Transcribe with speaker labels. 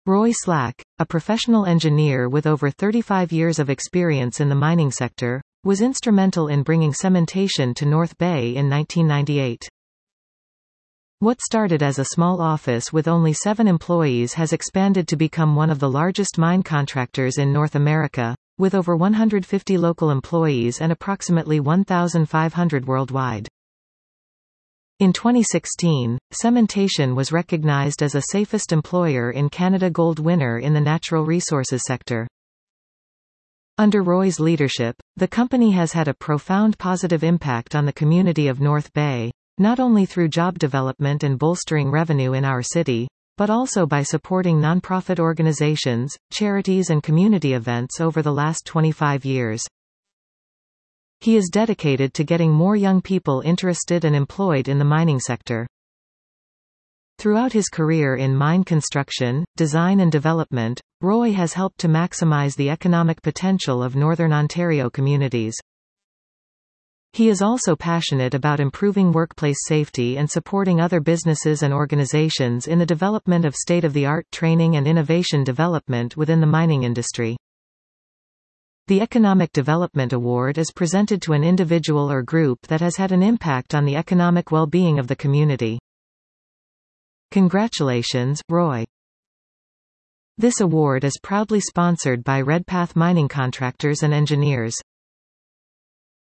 Speaker 1: Roy Slack, a professional engineer with over 35 years of experience in the mining sector, was instrumental in bringing cementation to North Bay in 1998. What started as a small office with only 7 employees has expanded to become one of the largest mine contractors in North America, with over 150 local employees and approximately 1,500 worldwide. In 2016, cementation was recognized as a Safest Employer in Canada Gold winner in the natural resources sector. Under Roy's leadership, the company has had a profound positive impact on the community of North Bay, not only through job development and bolstering revenue in our city, but also by supporting nonprofit organizations, charities and community events over the last 25 years. He is dedicated to getting more young people interested and employed in the mining sector. Throughout his career in mine construction, design and development, Roy has helped to maximize the economic potential of Northern Ontario communities. He is also passionate about improving workplace safety and supporting other businesses and organizations in the development of state-of-the-art training and innovation development within the mining industry. The Economic Development Award is presented to an individual or group that has had an impact on the economic well-being of the community. Congratulations, Roy. This award is proudly sponsored by Redpath Mining Contractors and Engineers.